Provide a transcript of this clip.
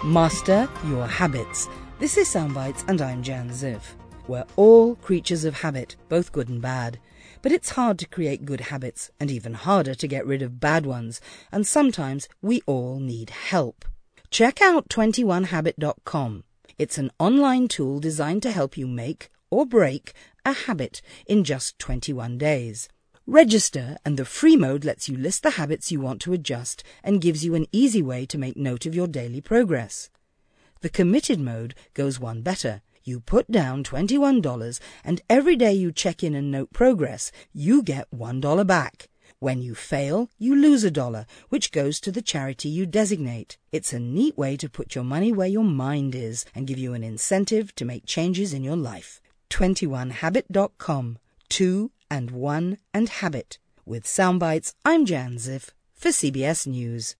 Master your habits. This is Soundbites and I'm Jan Ziv. We're all creatures of habit, both good and bad. But it's hard to create good habits and even harder to get rid of bad ones. And sometimes we all need help. Check out 21habit.com. It's an online tool designed to help you make or break a habit in just 21 days. Register and the free mode lets you list the habits you want to adjust and gives you an easy way to make note of your daily progress. The committed mode goes one better. You put down $21 and every day you check in and note progress, you get $1 back. When you fail, you lose $1, which goes to the charity you designate. It's a neat way to put your money where your mind is and give you an incentive to make changes in your life. 21habit.com. 2 and 1 and habit. With Soundbites, I'm Jan Ziv for CBS News.